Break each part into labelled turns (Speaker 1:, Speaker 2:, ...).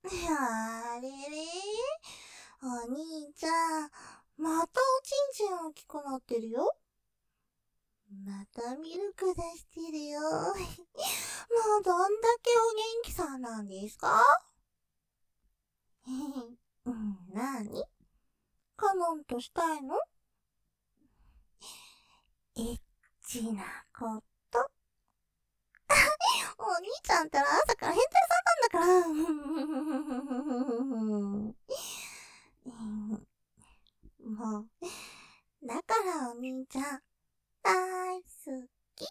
Speaker 1: あれれ、お兄ちゃん、またおちんちん大きくなってるよ。またミルク出してるよ。もうどんだけお元気さんなんですか？なに？カノンとしたいの？エッチなこと。お兄ちゃんったら朝から変態さんなんだからもう、だからお兄ちゃん、大好き。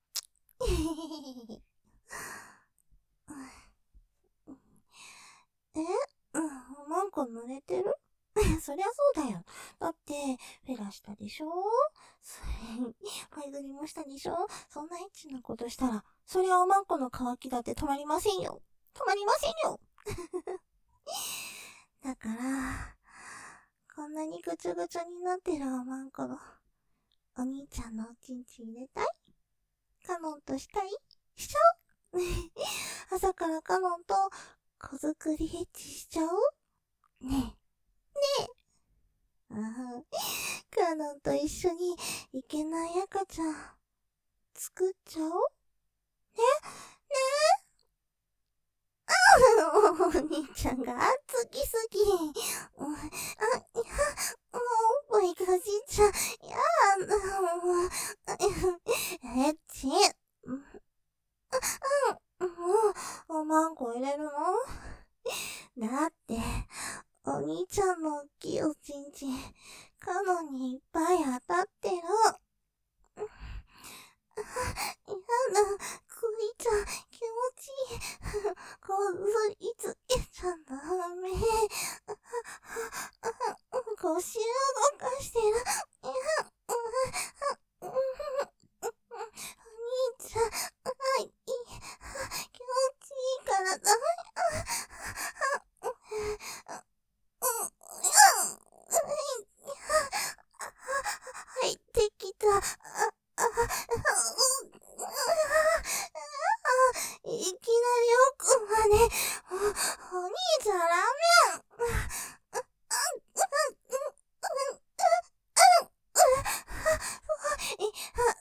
Speaker 1: え、なんか濡れてる？そりゃそうだよ。だって、フェラしたでしょ？パイドリもしたでしょ？そんなエッチなことしたら、そりゃおまんこの乾きだって止まりませんよ。止まりませんよ。だから、こんなにぐちゅぐちゅになってるおまんこの、お兄ちゃんのおちんちん入れたい？カノンとしたい？しちゃう？朝からカノンと子作りエッチしちゃう？ねえ。カノンと一緒にいけない赤ちゃん作っちゃおう？ねお兄ちゃんが好きすぎ。おっぱいかじっちゃ、やだもう。エッチ。もう、おまんこ入れるの？だって、お兄ちゃんの大きいおちんちん、カノンにいっぱい当たってる。やだ、クイちゃん、気持ちいい。こすりつけちゃダメ。腰動かしてる。お兄ちゃん、気持ちいいからダメ。入ってきた。いきなり奥まで。お兄ちゃんラーメン。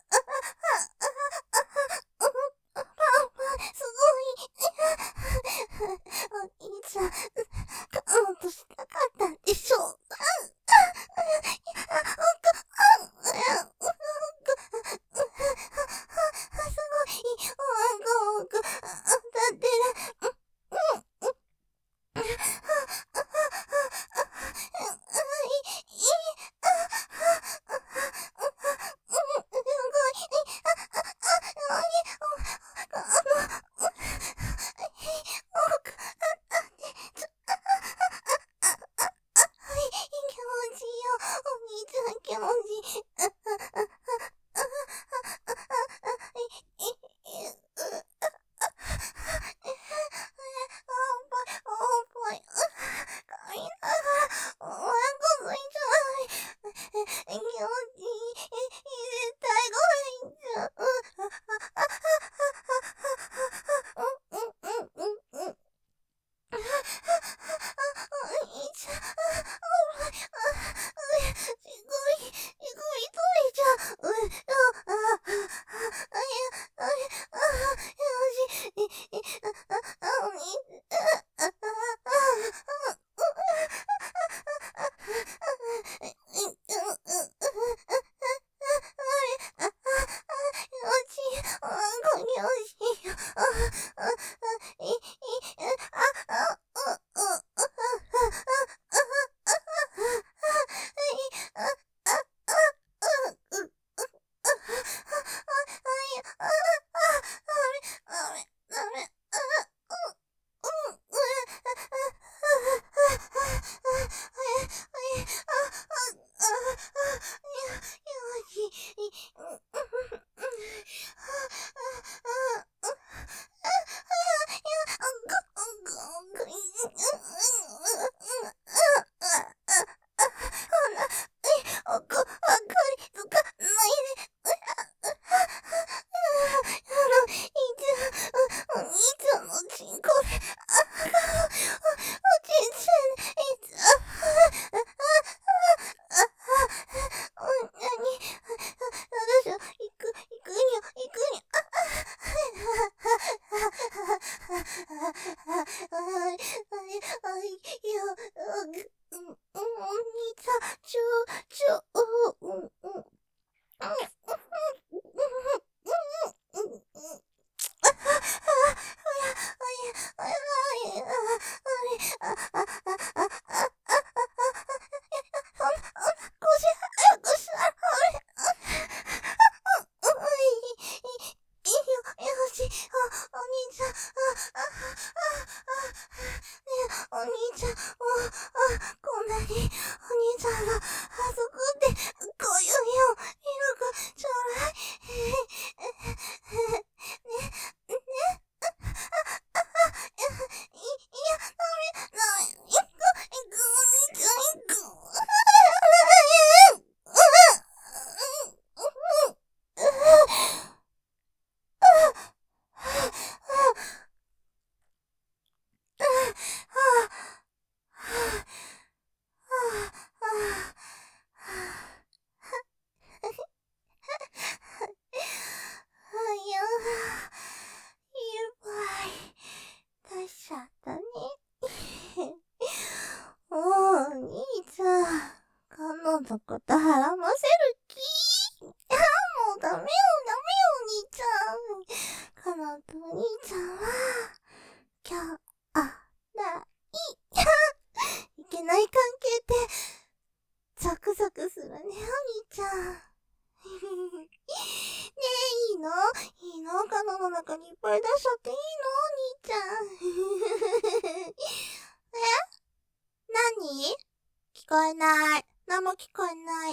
Speaker 1: すごい。 お兄ちゃん、お兄ちゃん、こんなに、お兄ちゃんが、あそこで、こういう絵を、ミルク、ちょうだい。出しちゃったね。お兄ちゃん、彼女のことはらませる気。もうダメよ、お兄ちゃん。彼女とお兄ちゃんは、今日、いけない関係って、ゾクゾクするね、お兄ちゃん。ねえ、いいのカノの中にいっぱい出しちゃっていいのお兄ちゃん。何？聞こえない。何も聞こえない。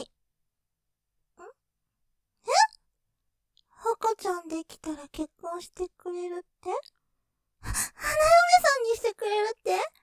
Speaker 1: 赤ちゃんできたら結婚してくれるって？花嫁さんにしてくれるって？